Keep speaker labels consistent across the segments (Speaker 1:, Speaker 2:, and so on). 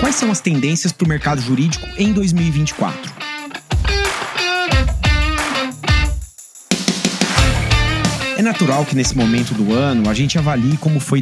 Speaker 1: Quais são as tendências para o mercado jurídico em 2024? É natural que nesse momento do ano a gente avalie como foi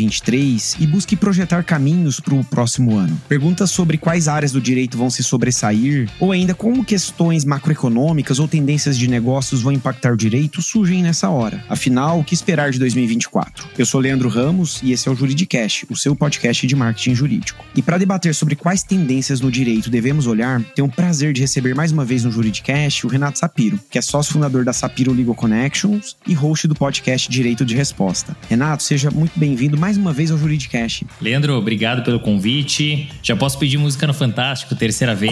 Speaker 1: 2023 e busque projetar caminhos para o próximo ano. Perguntas sobre quais áreas do direito vão se sobressair ou ainda como questões macroeconômicas ou tendências de negócios vão impactar o direito surgem nessa hora. Afinal, o que esperar de 2024? Eu sou Leandro Ramos e esse é o Juridicast, o seu podcast de marketing jurídico. E para debater sobre quais tendências no direito devemos olhar, tenho o prazer de receber mais uma vez no Juridicast o Renato Sapiro, que é sócio fundador da Sapiro Legal Connections e host do podcast Direito de Resposta. Renato, seja muito bem-vindo mais uma vez ao Juridicast.
Speaker 2: Leandro, obrigado pelo convite. Já posso pedir música no Fantástico, terceira vez?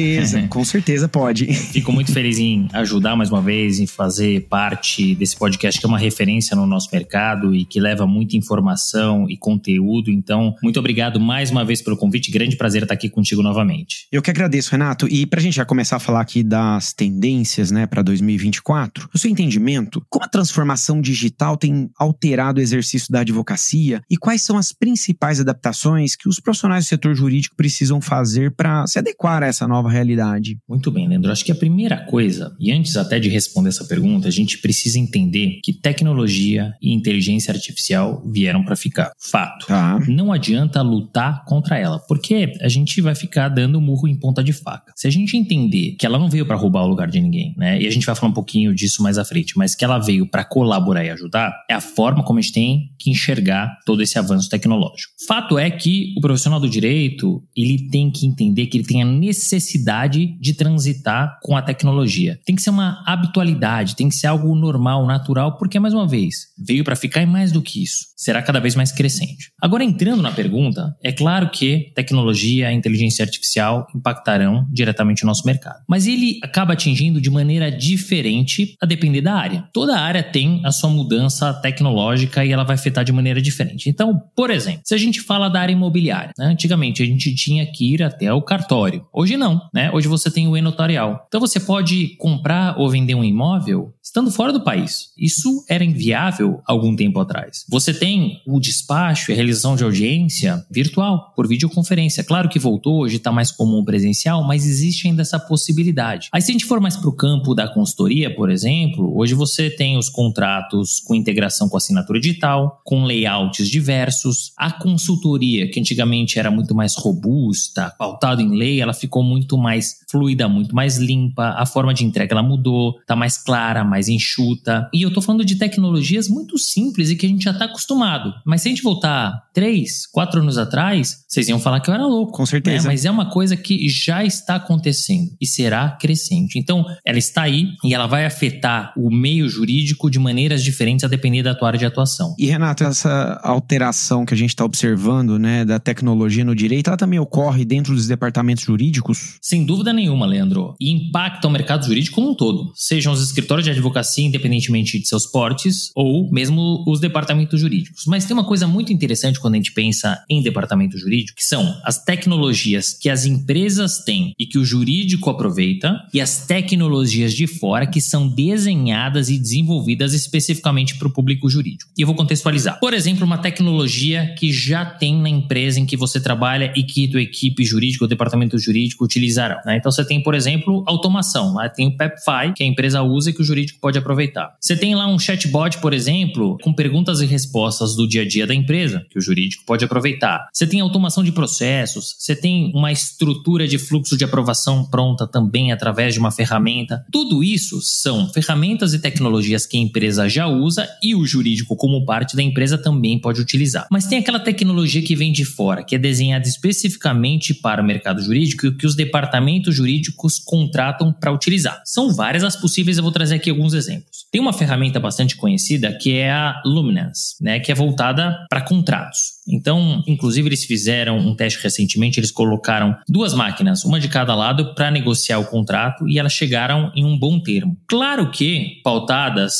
Speaker 1: Com certeza pode.
Speaker 2: Fico muito feliz em ajudar mais uma vez, em fazer parte desse podcast que é uma referência no nosso mercado e que leva muita informação e conteúdo. Então, muito obrigado mais uma vez pelo convite. Grande prazer estar aqui contigo novamente.
Speaker 1: Eu que agradeço, Renato. E pra gente já começar a falar aqui das tendências, né, para 2024, no seu entendimento, como a transformação digital tem alterado o exercício da advocacia e quais são as principais adaptações que os profissionais do setor jurídico precisam fazer para se adequar a essa nova realidade?
Speaker 2: Muito bem, Leandro. Acho que a primeira coisa, e antes até de responder essa pergunta, a gente precisa entender que tecnologia e inteligência artificial vieram para ficar. Fato. Não adianta lutar contra ela, porque a gente vai ficar dando murro em ponta de faca. Se a gente entender que ela não veio para roubar o lugar de ninguém, né? E a gente vai falar um pouquinho disso mais à frente, mas que ela veio para colaborar e ajudar, é a forma como a gente tem que enxergar todo esse avanço tecnológico. Fato é que o profissional do direito, ele tem que entender que ele tem a necessidade de transitar com a tecnologia. Tem que ser uma habitualidade, tem que ser algo normal, natural, porque, mais uma vez, veio para ficar e mais do que isso, será cada vez mais crescente. Agora, entrando na pergunta, é claro que tecnologia e inteligência artificial impactarão diretamente o nosso mercado. Mas ele acaba atingindo de maneira diferente a depender da área. Toda área tem a sua mudança tecnológica e ela vai afetar de maneira diferente. Então, por exemplo, se a gente fala da área imobiliária, né? Antigamente a gente tinha que ir até o cartório. Hoje não, né? Hoje você tem o e-notarial. Então você pode comprar ou vender um imóvel estando fora do país. Isso era inviável algum tempo atrás. Você tem o despacho e a realização de audiência virtual, por videoconferência. Claro que voltou, hoje está mais comum o presencial, mas existe ainda essa possibilidade. Aí se a gente for mais para o campo da consultoria, por exemplo, hoje você tem os contratos com integração com assinatura digital, com layouts diversos. A consultoria, que antigamente era muito mais robusta, pautada em lei, ela ficou muito mais fluida, muito mais limpa. A forma de entrega ela mudou, está mais clara, mais enxuta. E eu estou falando de tecnologias muito simples e que a gente já está acostumado. Mas se a gente voltar 3, 4 anos atrás, vocês iam falar que eu era louco.
Speaker 1: Com certeza.
Speaker 2: Mas é uma coisa que já está acontecendo e será crescente. Então, ela está aí e ela vai afetar o meio jurídico de maneiras diferentes a depender da tua área de atuação.
Speaker 1: E, Renato, essa alteração que a gente está observando, né, da tecnologia no direito, ela também ocorre dentro dos departamentos jurídicos?
Speaker 2: Sem dúvida nenhuma, Leandro. E impacta o mercado jurídico como um todo. Sejam os escritórios de advocacia, independentemente de seus portes, ou mesmo os departamentos jurídicos. Mas tem uma coisa muito interessante quando a gente pensa em departamento jurídico, que são as tecnologias que as empresas têm e que o jurídico aproveita, e as tecnologias de fora que são desenhadas e desenvolvidas especificamente para o público jurídico. E eu vou contextualizar. Por exemplo, uma tecnologia que já tem na empresa em que você trabalha e que tua equipe jurídica ou departamento jurídico utilizarão, né? Então você tem, por exemplo, automação. Lá tem o Pepify, que a empresa usa e que o jurídico pode aproveitar. Você tem lá um chatbot, por exemplo, com perguntas e respostas do dia a dia da empresa, que o jurídico pode aproveitar. Você tem automação de processos, você tem uma estrutura de fluxo de aprovação pronta também através de uma ferramenta. Tudo isso são ferramentas e tecnologias que a empresa já usa e o jurídico, como parte da empresa, também pode utilizar. Mas tem aquela tecnologia que vem de fora, que é desenhada especificamente para o mercado jurídico e que os departamentos jurídicos contratam para utilizar. São várias as possíveis, eu vou trazer aqui alguns exemplos. Tem uma ferramenta bastante conhecida que é a Luminance, né, que é voltada para contratos. Então, inclusive, eles fizeram um teste recentemente, eles colocaram 2 máquinas, uma de cada lado, para negociar o contrato e elas chegaram em um bom termo. Claro que pautadas em diretriz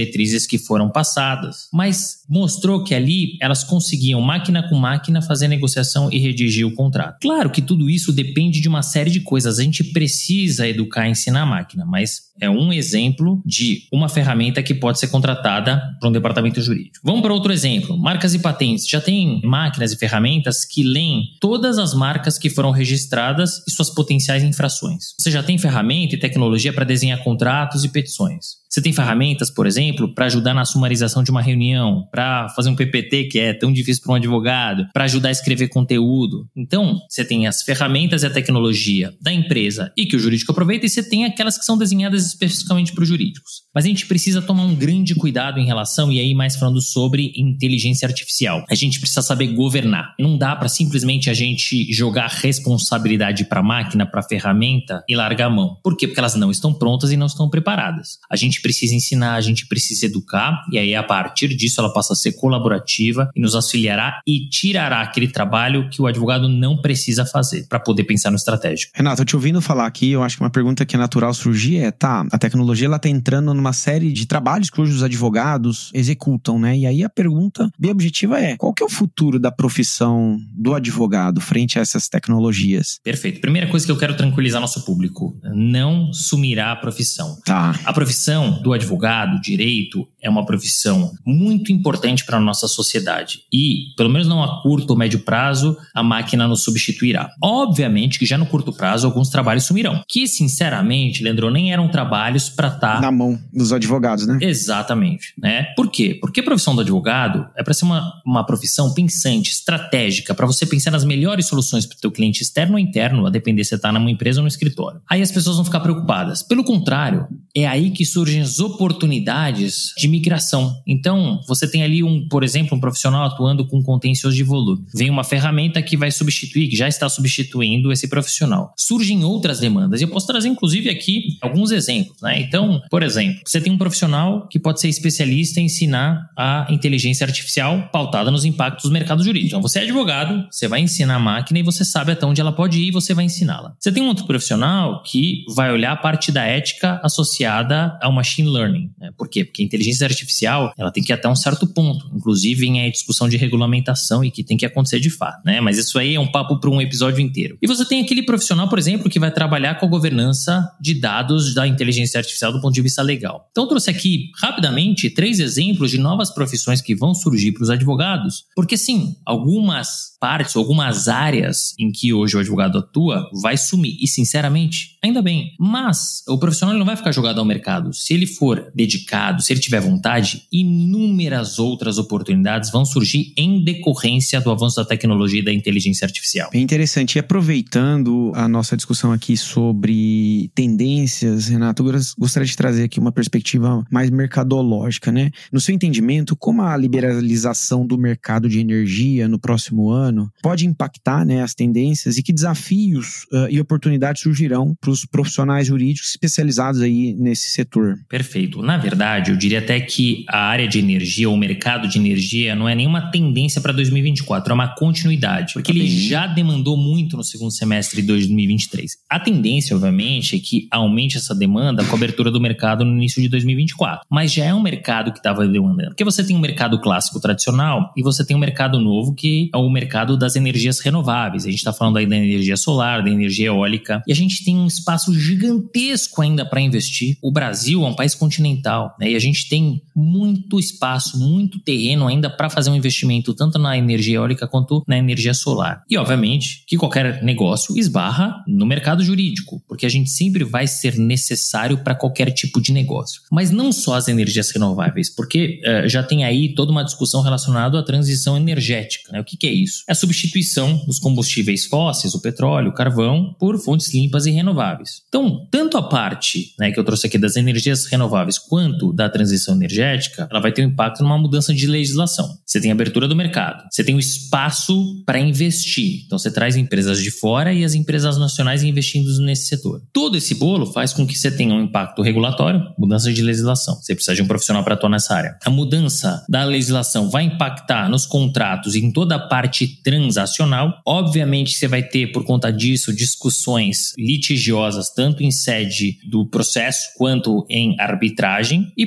Speaker 2: diretrizes que foram passadas, mas mostrou que ali elas conseguiam, máquina com máquina, fazer a negociação e redigir o contrato. Claro que tudo isso depende de uma série de coisas. A gente precisa educar e ensinar a máquina, mas é um exemplo de uma ferramenta que pode ser contratada para um departamento jurídico. Vamos para outro exemplo. Marcas e patentes. Já tem máquinas e ferramentas que leem todas as marcas que foram registradas e suas potenciais infrações. Você já tem ferramenta e tecnologia para desenhar contratos e petições. Você tem ferramentas, por exemplo, para ajudar na sumarização de uma reunião, para fazer um PPT que é tão difícil para um advogado, para ajudar a escrever conteúdo. Então, você tem as ferramentas e a tecnologia da empresa e que o jurídico aproveita, e você tem aquelas que são desenhadas especificamente para os jurídicos. Mas a gente precisa tomar um grande cuidado em relação, e aí mais falando sobre inteligência artificial. A gente precisa saber governar. Não dá para simplesmente a gente jogar responsabilidade para a máquina, para a ferramenta e largar a mão. Por quê? Porque elas não estão prontas e não estão preparadas. A gente precisa ensinar, a gente precisa educar, e aí a partir disso ela passa a ser colaborativa e nos auxiliará e tirará aquele trabalho que o advogado não precisa fazer para poder pensar no estratégico.
Speaker 1: Renato, eu te ouvindo falar aqui, eu acho que uma pergunta que é natural surgir é, a tecnologia ela tá entrando numa série de trabalhos que hoje os advogados executam, né? E aí a pergunta bem objetiva é, qual que é o futuro da profissão do advogado frente a essas tecnologias?
Speaker 2: Perfeito. Primeira coisa que eu quero tranquilizar nosso público, não sumirá a profissão. A profissão do advogado, direito, é uma profissão muito importante para a nossa sociedade e, pelo menos não a curto ou médio prazo, a máquina nos substituirá. Obviamente que já no curto prazo alguns trabalhos sumirão, que sinceramente, Leandro, nem eram trabalhos para estar
Speaker 1: na mão dos advogados, né?
Speaker 2: Exatamente, né? Por quê? Porque a profissão do advogado é para ser uma profissão pensante, estratégica, para você pensar nas melhores soluções para o teu cliente externo ou interno, a depender se você está numa empresa ou no escritório. Aí as pessoas vão ficar preocupadas. Pelo contrário, é aí que surgem as oportunidades de migração. Então, você tem ali, por exemplo, um profissional atuando com contencioso de volume. Vem uma ferramenta que vai substituir, que já está substituindo esse profissional. Surgem outras demandas. E eu posso trazer, inclusive, aqui alguns exemplos, né? Então, por exemplo, você tem um profissional que pode ser especialista em ensinar a inteligência artificial pautada nos impactos do mercado jurídico. Então, você é advogado, você vai ensinar a máquina e você sabe até onde ela pode ir e você vai ensiná-la. Você tem um outro profissional que vai olhar a parte da ética associada ao machine learning. Né? Por quê? Porque a inteligência artificial ela tem que ir até um certo ponto. Inclusive, em discussão de regulamentação e que tem que acontecer de fato. Né? Mas isso aí é um papo para um episódio inteiro. E você tem aquele profissional, por exemplo, que vai trabalhar com a governança de dados da inteligência artificial do ponto de vista legal. Então, eu trouxe aqui, rapidamente, 3 exemplos de novas profissões que vão surgir para os advogados, porque sim, algumas partes, algumas áreas em que hoje o advogado atua vai sumir, e sinceramente, ainda bem. Mas o profissional não vai ficar jogado ao mercado. Se ele for dedicado, se ele tiver vontade, inúmeras outras oportunidades vão surgir em decorrência do avanço da tecnologia e da inteligência artificial.
Speaker 1: Bem interessante. E aproveitando a nossa discussão aqui sobre tendências, Renato, eu gostaria de trazer aqui uma perspectiva mais mercadológica, né? No seu entendimento, como a liberalização do mercado de energia no próximo ano pode impactar, né, as tendências, e que desafios e oportunidades surgirão para os profissionais jurídicos especializados aí nesse setor?
Speaker 2: Perfeito. Na verdade, eu diria até que a área de energia, ou o mercado de energia, não é nenhuma tendência para 2024, é uma continuidade, porque ele já demandou muito no segundo semestre de 2023. A tendência, obviamente, é que aumente essa demanda com a abertura do mercado no início de 2024, mas já é um mercado que estava demandando, porque você tem um mercado clássico tradicional e você tem um mercado novo que é o mercado das energias renováveis. A gente está falando aí da energia solar, da energia eólica, e a gente tem um espaço gigantesco ainda para investir. O Brasil é um país continental, né? E a gente tem muito espaço, muito terreno ainda para fazer um investimento tanto na energia eólica quanto na energia solar. E obviamente que qualquer negócio esbarra no mercado jurídico, porque a gente sempre vai ser necessário para qualquer tipo de negócio. Mas não só as energias renováveis, porque já tem aí toda uma discussão relacionada à transição energética, né? O que é isso? É a substituição dos combustíveis fósseis, o petróleo, o carvão, por fontes limpas e renováveis. Então, tanto a parte, né, que eu trouxe aqui das energias renováveis quanto da transição energética, ela vai ter um impacto numa mudança de legislação. Você tem a abertura do mercado, você tem o espaço para investir. Então, você traz empresas de fora e as empresas nacionais investindo nesse setor. Todo esse bolo faz com que você tenha um impacto regulatório, mudança de legislação. Você precisa de um profissional para atuar nessa área. A mudança da legislação vai impactar nos contratos e em toda a parte transacional. Obviamente, você vai ter, por conta disso, discussões litigiosas, tanto em sede do processo quanto em arbitragem. E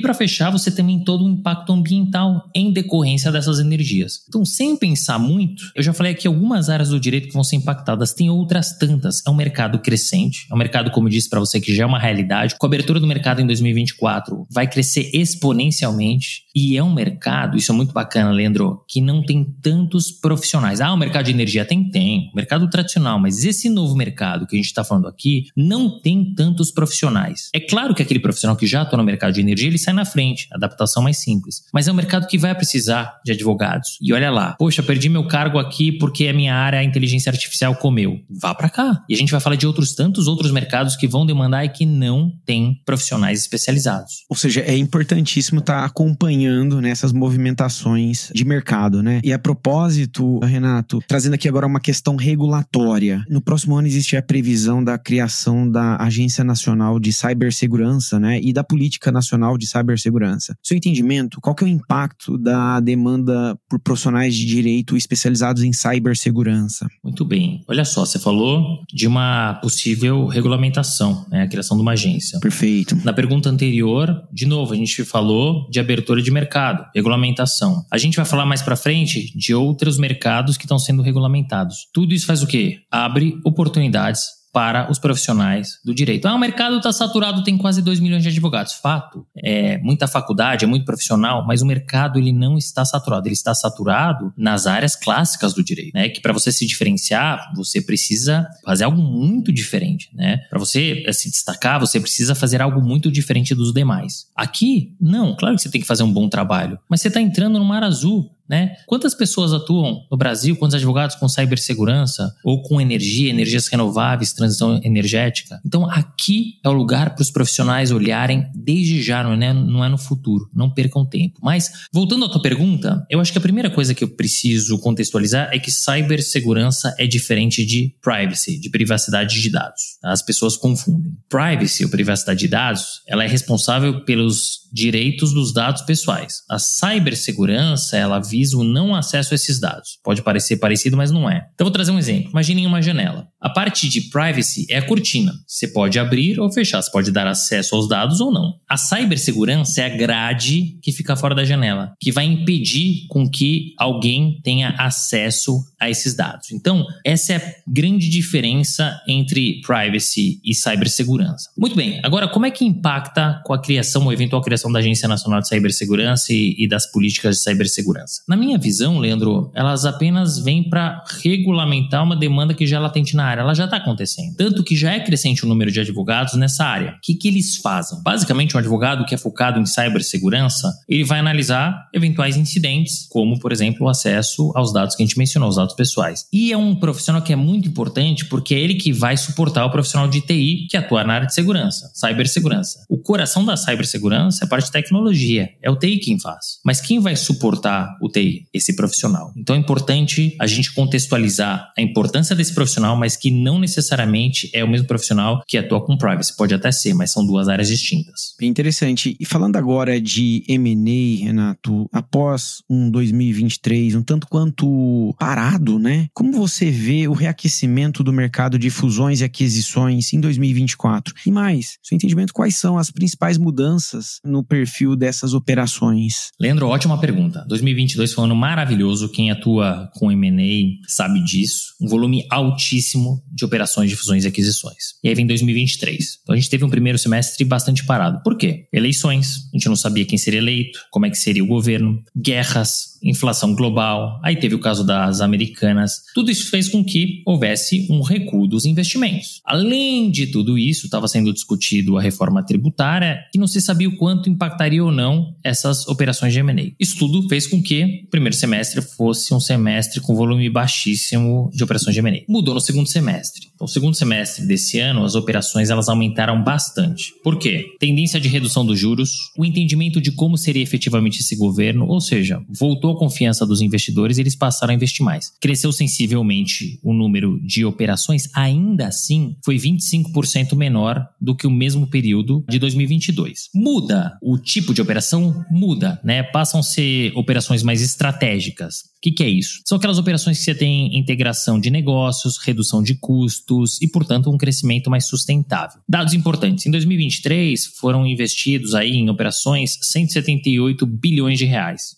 Speaker 2: para fechar, você também tem todo um impacto ambiental em decorrência dessas energias. Então, sem pensar muito, eu já falei aqui algumas áreas do direito que vão ser impactadas, tem outras tantas. É um mercado crescente, é um mercado, como eu disse para você, que já é uma realidade. A cobertura do mercado em 2024 vai crescer exponencialmente e é um mercado, isso é muito bacana, Leandro, que não tem tantos profissionais. O mercado de energia tem, mercado tradicional, mas esse novo mercado que a gente está falando aqui não tem tantos profissionais. É claro que aquele profissional que já atua no mercado de energia, ele sai na frente, adaptação mais simples. Mas é um mercado que vai precisar de advogados. E olha lá, poxa, perdi meu cargo aqui porque a minha área, a inteligência artificial comeu. Vá para cá. E a gente vai falar de tantos outros mercados que vão demandar e que não tem profissionais especializados.
Speaker 1: Ou seja, é importantíssimo estar acompanhando nessas movimentações de mercado, né? E a propósito, Renato, trazendo aqui agora uma questão regulatória. No próximo ano existe a previsão da criação da Agência Nacional de Cibersegurança, né? E da Política Nacional de Cibersegurança. Seu entendimento, qual que é o impacto da demanda por profissionais de direito especializados em cibersegurança?
Speaker 2: Muito bem. Olha só, você falou de uma possível regulamentação, né? A criação de uma agência.
Speaker 1: Perfeito.
Speaker 2: Na pergunta anterior, de novo, a gente falou de abertura de mercado, regulamentação. A gente vai falar mais para frente de outros mercados que estão sendo regulamentados. Tudo isso faz o quê? Abre oportunidades para os profissionais do direito. O mercado está saturado, tem quase 2 milhões de advogados. Fato, é muita faculdade, é muito profissional, mas o mercado ele não está saturado. Ele está saturado nas áreas clássicas do direito, né? Que para você se diferenciar, você precisa fazer algo muito diferente, né? Para você se destacar, você precisa fazer algo muito diferente dos demais. Aqui, não. Claro que você tem que fazer um bom trabalho, mas você está entrando no mar azul, né? Quantas pessoas atuam no Brasil, quantos advogados com cibersegurança ou com energias renováveis, transição energética? Então aqui é o lugar para os profissionais olharem desde já, não é no futuro, não percam tempo. Mas voltando à tua pergunta, eu acho que a primeira coisa que eu preciso contextualizar é que cibersegurança é diferente de privacy, de privacidade de dados. As pessoas confundem. Privacy ou privacidade de dados, ela é responsável pelos direitos dos dados pessoais. A cibersegurança, ela visa o não acesso a esses dados. Pode parecer parecido, mas não é. Então, vou trazer um exemplo. Imaginem uma janela. A parte de privacy é a cortina. Você pode abrir ou fechar. Você pode dar acesso aos dados ou não. A cibersegurança é a grade que fica fora da janela, que vai impedir com que alguém tenha acesso a esses dados. Então, essa é a grande diferença entre privacy e cibersegurança. Muito bem. Agora, como é que impacta com a criação ou eventual criação da Agência Nacional de Cibersegurança e das políticas de cibersegurança? Na minha visão, Leandro, elas apenas vêm para regulamentar uma demanda que já é latente na área. Ela já está acontecendo. Tanto que já é crescente o número de advogados nessa área. O que eles fazem? Basicamente, um advogado que é focado em cibersegurança, ele vai analisar eventuais incidentes, como, por exemplo, o acesso aos dados que a gente mencionou, os dados pessoais. E é um profissional que é muito importante porque é ele que vai suportar o profissional de TI que atua na área de segurança, cibersegurança. O coração da cibersegurança é a parte de tecnologia. É o TI quem faz. Mas quem vai suportar o TI? Esse profissional. Então é importante a gente contextualizar a importância desse profissional, mas que não necessariamente é o mesmo profissional que atua com privacy. Pode até ser, mas são duas áreas distintas.
Speaker 1: Bem interessante. E falando agora de M&A, Renato, após um 2023 um tanto quanto parado, né? Como você vê o reaquecimento do mercado de fusões e aquisições em 2024? E mais, seu entendimento, quais são as principais mudanças no perfil dessas operações?
Speaker 2: Leandro, ótima pergunta. 2022 foi um ano maravilhoso. Quem atua com M&A sabe disso. Um volume altíssimo de operações de fusões e aquisições. E aí vem 2023. Então a gente teve um primeiro semestre bastante parado. Por quê? Eleições. A gente não sabia quem seria eleito, como é que seria o governo, guerras, inflação global. Aí teve o caso das americanas. Tudo isso fez com que houvesse um recuo dos investimentos. Além de tudo isso, estava sendo discutido a reforma tributária e não se sabia o quanto impactaria ou não essas operações de M&A. Isso tudo fez com que o primeiro semestre fosse um semestre com volume baixíssimo de operações de M&A. Mudou no segundo semestre. Então, no segundo semestre desse ano, as operações elas aumentaram bastante. Por quê? Tendência de redução dos juros, o entendimento de como seria efetivamente esse governo, ou seja, voltou a confiança dos investidores e eles passaram a investir mais. Cresceu sensivelmente o número de operações, ainda assim foi 25% menor do que o mesmo período de 2022. Muda o tipo de operação? Muda, né? Passam a ser operações mais estratégicas. O que é isso? São aquelas operações que você tem integração de negócios, redução de custos e, portanto, um crescimento mais sustentável. Dados importantes. Em 2023, foram investidos aí em operações 178 bilhões de reais.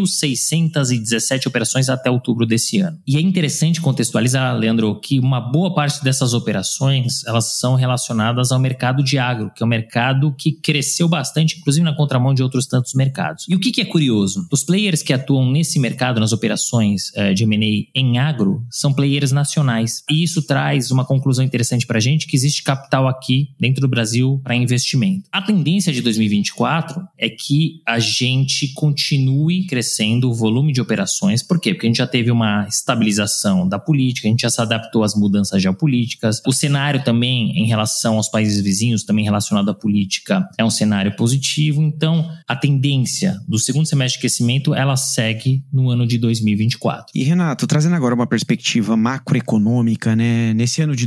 Speaker 2: 1.617 operações até outubro desse ano. E é interessante contextualizar, Leandro, que uma boa parte dessas operações, elas são relacionadas ao mercado de agro, que é um mercado que cresceu bastante, inclusive na contramão de outros tantos mercados. E o que é curioso? Os players que atuam nesse mercado, nas operações de M&A em agro, são players nacionais. E isso traz uma conclusão interessante para a gente, que existe capital aqui dentro do Brasil para investimento. A tendência de 2024 é que a gente continue crescendo o volume de operações. Por quê? Porque a gente já teve uma estabilização da política, a gente já se adaptou às mudanças geopolíticas. O cenário também, em relação aos países vizinhos, também relacionado à política, é um cenário positivo. Então, a tendência do segundo semestre de crescimento, ela segue no ano de 2024.
Speaker 1: E, Renato, trazendo agora uma perspectiva macroeconômica, né? Nesse ano de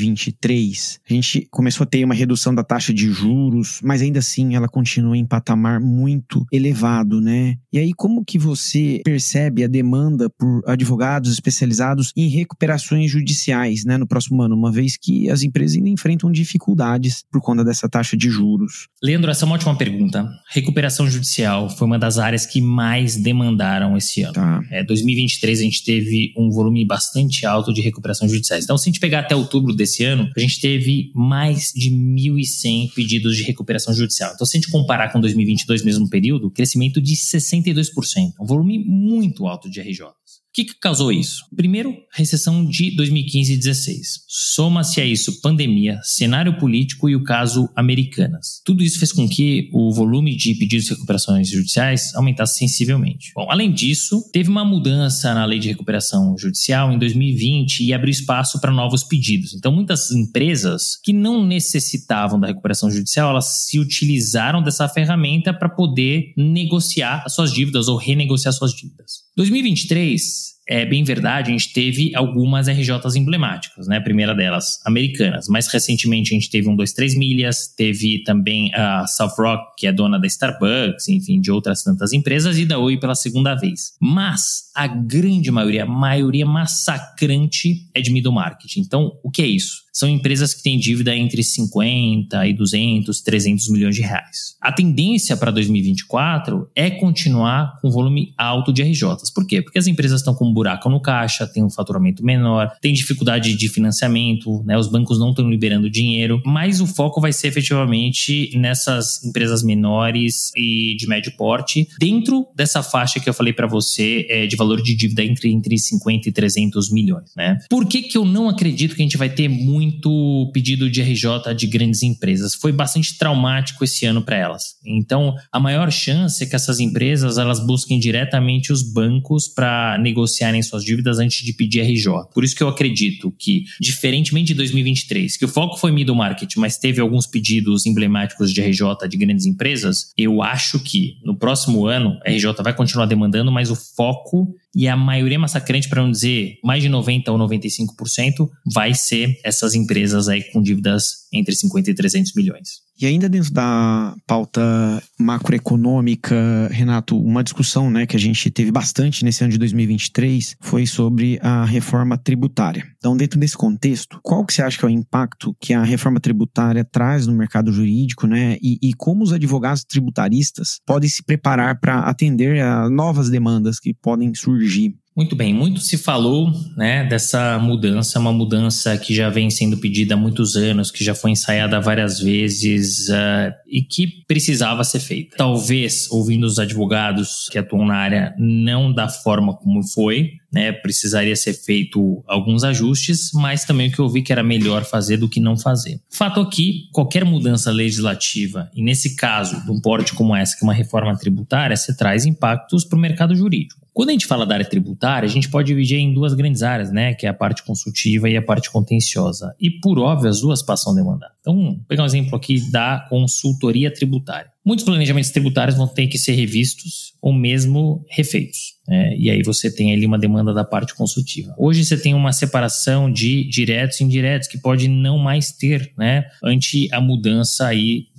Speaker 1: 2023, a gente começou a ter uma redução da taxa de juros, mas ainda assim ela continua em patamar muito elevado, né? E aí, como que você percebe a demanda por advogados especializados em recuperações judiciais, né, no próximo ano, uma vez que as empresas ainda enfrentam dificuldades por conta dessa taxa de juros?
Speaker 2: Leandro, essa é uma ótima pergunta. Recuperação judicial foi uma das áreas que mais demandaram esse ano. 2023 a gente teve um volume bastante alto de recuperação judiciais. Então, se a gente pegar até outubro desse ano, a gente teve mais de 1.100 pedidos de recuperação judicial. Então, se a gente comparar com 2022, mesmo período, crescimento de 62%. Um volume muito alto de RJs. O que causou isso? Primeiro, recessão de 2015 e 2016. Soma-se a isso pandemia, cenário político e o caso Americanas. Tudo isso fez com que o volume de pedidos de recuperações judiciais aumentasse sensivelmente. Bom, além disso, teve uma mudança na lei de recuperação judicial em 2020 e abriu espaço para novos pedidos. Então, muitas empresas que não necessitavam da recuperação judicial, elas se utilizaram dessa ferramenta para poder negociar as suas dívidas ou renegociar suas dívidas. 2023, é bem verdade, a gente teve algumas RJs emblemáticas, né? A primeira delas, Americanas. Mais recentemente, a gente teve 123 Milhas, teve também a South Rock, que é dona da Starbucks, enfim, de outras tantas empresas, e da Oi pela segunda vez. Mas a grande maioria, a maioria massacrante é de middle market. Então, o que é isso? São empresas que têm dívida entre 50 e 200, 300 milhões de reais. A tendência para 2024 é continuar com volume alto de RJs. Por quê? Porque as empresas estão com um buraco no caixa, tem um faturamento menor, tem dificuldade de financiamento, né? Os bancos não estão liberando dinheiro, mas o foco vai ser efetivamente nessas empresas menores e de médio porte, dentro dessa faixa que eu falei para você de valor de dívida entre 50 e 300 milhões. Né? Por que eu não acredito que a gente vai ter muito pedido de RJ de grandes empresas? Foi bastante traumático esse ano para elas. Então, a maior chance é que essas empresas elas busquem diretamente os bancos para negociarem suas dívidas antes de pedir RJ. Por isso que eu acredito que, diferentemente de 2023, que o foco foi middle market, mas teve alguns pedidos emblemáticos de RJ de grandes empresas, eu acho que no próximo ano a RJ vai continuar demandando, mas o foco e a maioria massacrante, para não dizer mais de 90% ou 95%, vai ser essas empresas aí com dívidas entre 50 e 300 milhões.
Speaker 1: E ainda dentro da pauta macroeconômica, Renato, uma discussão, né, que a gente teve bastante nesse ano de 2023 foi sobre a reforma tributária. Então, dentro desse contexto, qual que você acha que é o impacto que a reforma tributária traz no mercado jurídico, né, e como os advogados tributaristas podem se preparar para atender a novas demandas que podem surgir?
Speaker 2: Muito bem, muito se falou, né, dessa mudança, uma mudança que já vem sendo pedida há muitos anos, que já foi ensaiada várias vezes e que precisava ser feita. Talvez, ouvindo os advogados que atuam na área, não da forma como foi, né, precisaria ser feito alguns ajustes, mas também o que eu vi que era melhor fazer do que não fazer. Fato aqui, qualquer mudança legislativa, e nesse caso, de um porte como essa, que é uma reforma tributária, você traz impactos para o mercado jurídico. Quando a gente fala da área tributária, a gente pode dividir em duas grandes áreas, né? Que é a parte consultiva e a parte contenciosa. E, por óbvio, as duas passam a demandar. Então, vou pegar um exemplo aqui da consultoria tributária. Muitos planejamentos tributários vão ter que ser revistos ou mesmo refeitos. E aí você tem ali uma demanda da parte consultiva. Hoje você tem uma separação de diretos e indiretos que pode não mais ter, né, ante a mudança aí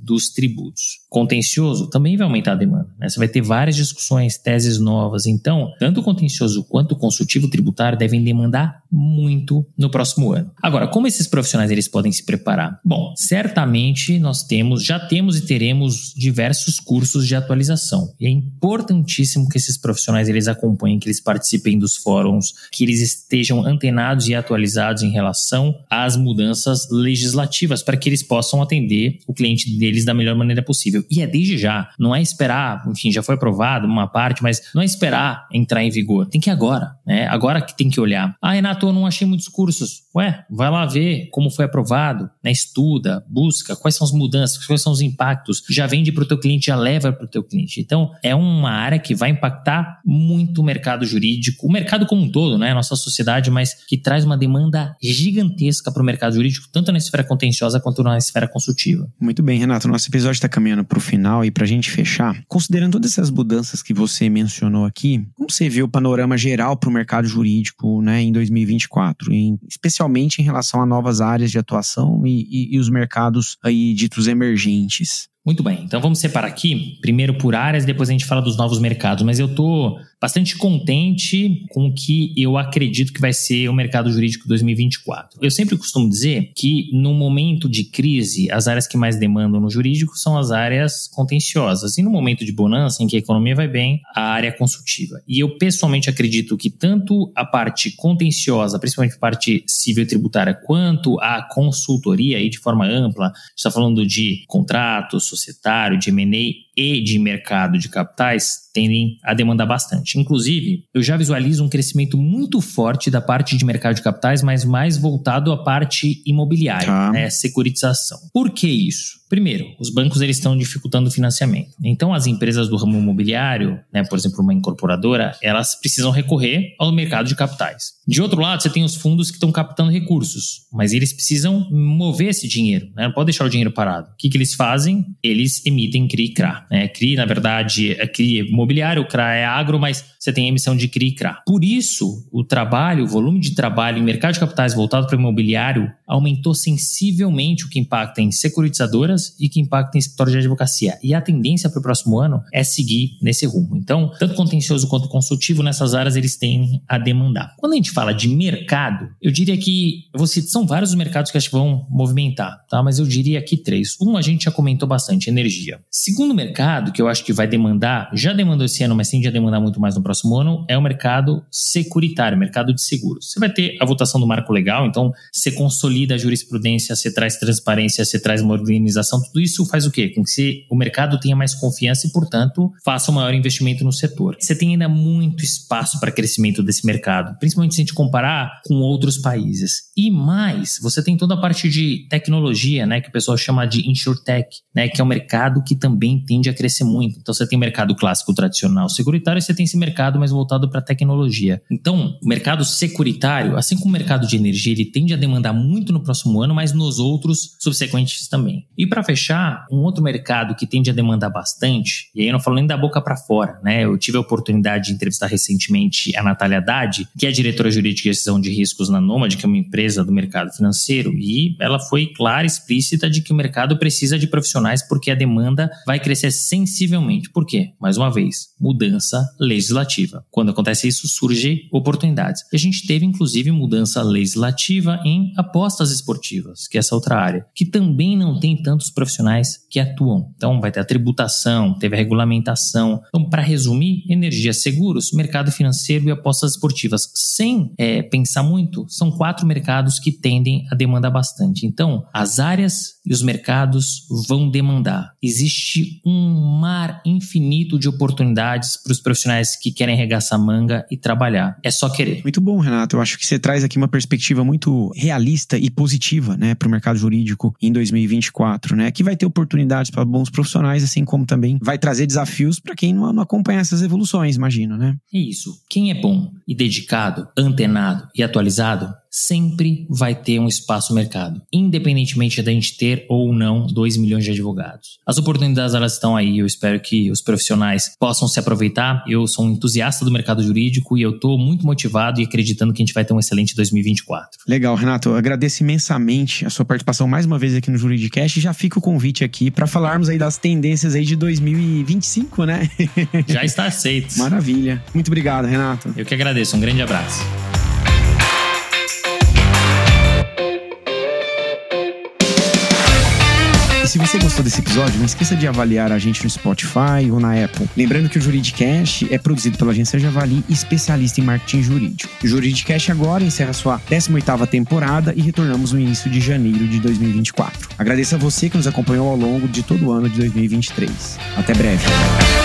Speaker 2: dos tributos. Contencioso também vai aumentar a demanda, né? Você vai ter várias discussões, teses novas. Então, tanto o contencioso quanto o consultivo tributário devem demandar muito no próximo ano. Agora, como esses profissionais eles podem se preparar? Bom, certamente nós já temos e teremos diversos cursos de atualização. E é importantíssimo que esses profissionais eles acompanhem, que eles participem dos fóruns, que eles estejam antenados e atualizados em relação às mudanças legislativas, para que eles possam atender o cliente deles da melhor maneira possível. E é desde já, não é esperar, enfim, já foi aprovado uma parte, mas não é esperar entrar em vigor. Tem que ir agora, né? Agora que tem que olhar. Renato, eu não achei muitos cursos. Vai lá ver como foi aprovado, né? Estuda, busca, quais são as mudanças, quais são os impactos. Já vende para o teu cliente, já leva para o teu cliente. Então, é uma área que vai impactar muito o mercado jurídico, o mercado como um todo, né? A nossa sociedade, mas que traz uma demanda gigantesca para o mercado jurídico, tanto na esfera contenciosa quanto na esfera consultiva.
Speaker 1: Muito bem, Renato. Nosso episódio está caminhando para o final e para a gente fechar, considerando todas essas mudanças que você mencionou aqui, como você vê o panorama geral para o mercado jurídico, né, em 2024, especialmente em relação a novas áreas de atuação e os mercados aí ditos emergentes?
Speaker 2: Muito bem, então vamos separar aqui, primeiro por áreas, depois a gente fala dos novos mercados, mas eu estou bastante contente com o que eu acredito que vai ser o mercado jurídico 2024. Eu sempre costumo dizer que no momento de crise, as áreas que mais demandam no jurídico são as áreas contenciosas, e no momento de bonança, em que a economia vai bem, a área consultiva. E eu pessoalmente acredito que tanto a parte contenciosa, principalmente a parte civil e tributária, quanto a consultoria, aí de forma ampla, a gente está falando de contratos, societário, de M&A e de mercado de capitais, tendem a demandar bastante. Inclusive, eu já visualizo um crescimento muito forte da parte de mercado de capitais, mas mais voltado à parte imobiliária, né? Securitização. Por que isso? Primeiro, os bancos eles estão dificultando o financiamento. Então, as empresas do ramo imobiliário, né, por exemplo, uma incorporadora, elas precisam recorrer ao mercado de capitais. De outro lado, você tem os fundos que estão captando recursos, mas eles precisam mover esse dinheiro, né? Não pode deixar o dinheiro parado. O que eles fazem? Eles emitem CRI e CRA. Né? CRI, na verdade, é CRI imobiliário, o CRA é agro, mas você tem a emissão de CRI e CRA. Por isso, o volume de trabalho em mercado de capitais voltado para o imobiliário aumentou sensivelmente, o que impacta em securitizadoras e que impacta em escritórios de advocacia. E a tendência para o próximo ano é seguir nesse rumo. Então, tanto contencioso quanto consultivo, nessas áreas eles tendem a demandar. Quando a gente fala de mercado, eu diria que são vários os mercados que acho que vão movimentar, tá? Mas eu diria aqui 3. A gente já comentou bastante, energia. Segundo mercado, que eu acho que vai demandar, já demandou esse ano, mas tende a demandar muito mais no próximo ano, é o mercado securitário, mercado de seguros. Você vai ter a votação do marco legal, então você consolida a jurisprudência, você traz transparência, você traz uma organização. Tudo isso faz o quê? Com que o mercado tenha mais confiança e, portanto, faça um maior investimento no setor. Você tem ainda muito espaço para crescimento desse mercado, principalmente se a gente comparar com outros países. E mais, você tem toda a parte de tecnologia, né, que o pessoal chama de InsurTech, né, que é um mercado que também tende a crescer muito. Então, você tem o mercado clássico tradicional securitário e você tem esse mercado mais voltado para a tecnologia. Então, o mercado securitário, assim como o mercado de energia, ele tende a demandar muito no próximo ano, mas nos outros subsequentes também. E para fechar, um outro mercado que tende a demandar bastante, e aí eu não falo nem da boca para fora, né? Eu tive a oportunidade de entrevistar recentemente a Natália Haddad, que é diretora jurídica de gestão de riscos na Nomad, que é uma empresa do mercado financeiro, e ela foi clara e explícita de que o mercado precisa de profissionais porque a demanda vai crescer sensivelmente. Por quê? Mais uma vez, mudança legislativa. Quando acontece isso, surgem oportunidades. E a gente teve, inclusive, mudança legislativa em apostas esportivas, que é essa outra área, que também não tem tantos profissionais que atuam. Então, vai ter a tributação, teve a regulamentação. Então, para resumir, energia, seguros, mercado financeiro e apostas esportivas. Sem pensar muito, são 4 mercados que tendem a demandar bastante. Então, as áreas e os mercados vão demandar. Existe um mar infinito de oportunidades para os profissionais que querem arregaçar a manga e trabalhar. É só querer.
Speaker 1: Muito bom, Renato. Eu acho que você traz aqui uma perspectiva muito realista e positiva, né, para o mercado jurídico em 2024, né, que vai ter oportunidades para bons profissionais, assim como também vai trazer desafios para quem não acompanha essas evoluções, imagino, né?
Speaker 2: É isso. Quem é bom e dedicado, antenado e atualizado sempre vai ter um espaço no mercado, independentemente da gente ter ou não 2 milhões de advogados. As oportunidades, elas estão aí, eu espero que os profissionais possam se aproveitar. Eu sou um entusiasta do mercado jurídico e eu estou muito motivado e acreditando que a gente vai ter um excelente 2024.
Speaker 1: Legal, Renato. Eu agradeço imensamente a sua participação mais uma vez aqui no Juridicast. Já fica o convite aqui para falarmos aí das tendências aí de 2025, né?
Speaker 2: Já está aceito.
Speaker 1: Maravilha. Muito obrigado, Renato.
Speaker 2: Eu que agradeço. Um grande abraço.
Speaker 1: E se você gostou desse episódio, não esqueça de avaliar a gente no Spotify ou na Apple. Lembrando que o Juridicast é produzido pela agência Javali, especialista em marketing jurídico. O Juridicast agora encerra sua 18ª temporada e retornamos no início de janeiro de 2024. Agradeço a você que nos acompanhou ao longo de todo o ano de 2023. Até breve.